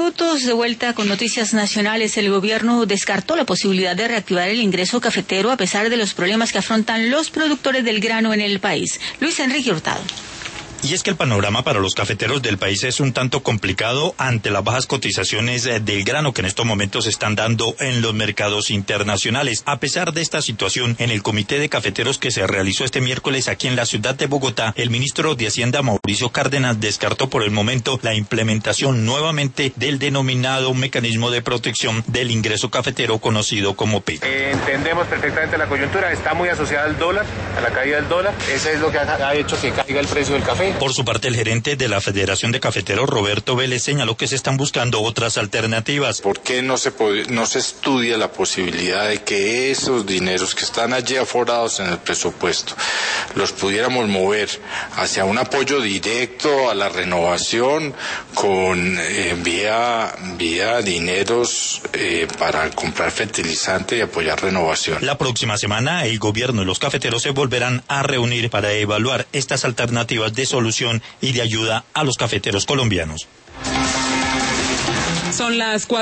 Minutos de vuelta con noticias nacionales. El gobierno descartó la posibilidad de reactivar el ingreso cafetero a pesar de los problemas que afrontan los productores del grano en el país. Luis Enrique Hurtado. Y es que el panorama para los cafeteros del país es un tanto complicado ante las bajas cotizaciones del grano que en estos momentos se están dando en los mercados internacionales. A pesar de esta situación, en el comité de cafeteros que se realizó este miércoles aquí en la ciudad de Bogotá, el ministro de Hacienda, Mauricio Cárdenas, descartó por el momento la implementación nuevamente del denominado mecanismo de protección del ingreso cafetero conocido como PIB. Entendemos perfectamente la coyuntura, está muy asociada al dólar, a la caída del dólar. Eso es lo que ha hecho que caiga el precio del café. Por su parte, el gerente de la Federación de Cafeteros, Roberto Vélez, señaló que se están buscando otras alternativas. ¿Por qué no se estudia la posibilidad de que esos dineros que están allí aforados en el presupuesto los pudiéramos mover hacia un apoyo directo a la renovación con vía dineros para comprar fertilizante y apoyar renovación? La próxima semana, el gobierno y los cafeteros se volverán a reunir para evaluar estas alternativas de solución y de ayuda a los cafeteros colombianos. Son las